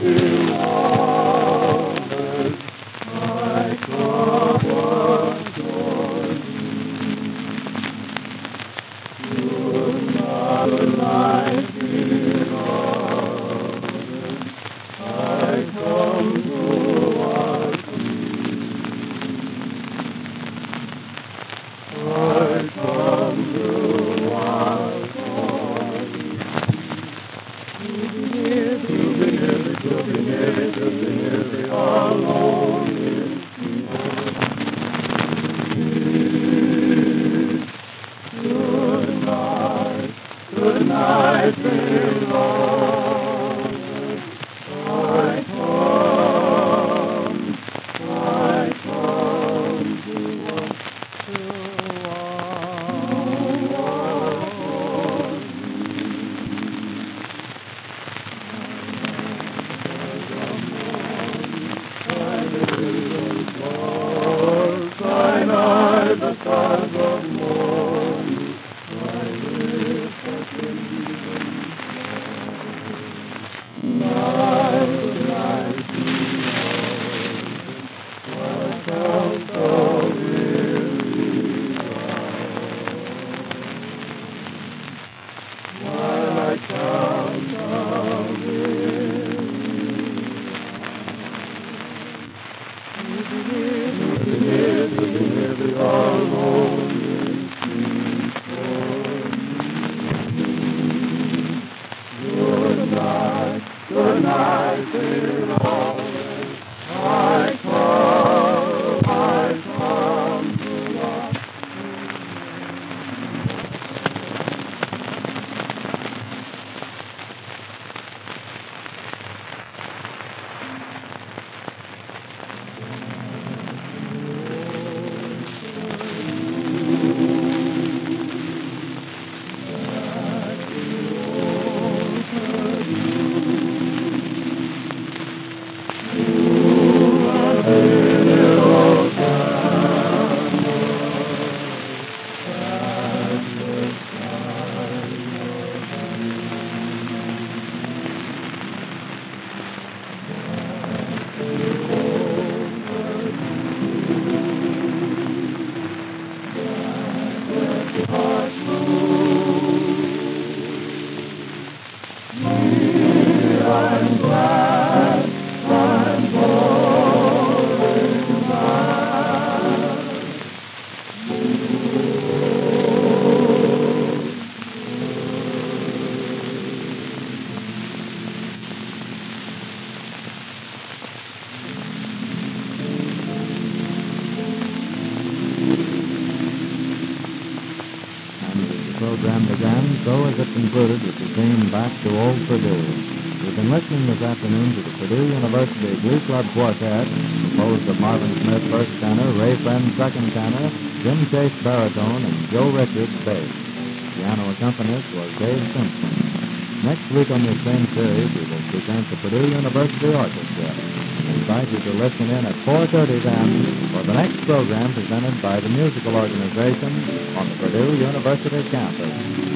program began, so as it concluded with the theme Back to Old Purdue. You've been listening this afternoon to the Purdue University Glee Club Quartet, composed of Marvin Smith, first tenor, Ray Friend, second tenor, Jim Chase, baritone, and Joe Richards, bass. Piano accompanist was Dave Simpson. Next week on this same series, we will present the Purdue University Orchestra. We invite you to listen in at 4:30 then for the next program presented by the musical organization on the Purdue University campus.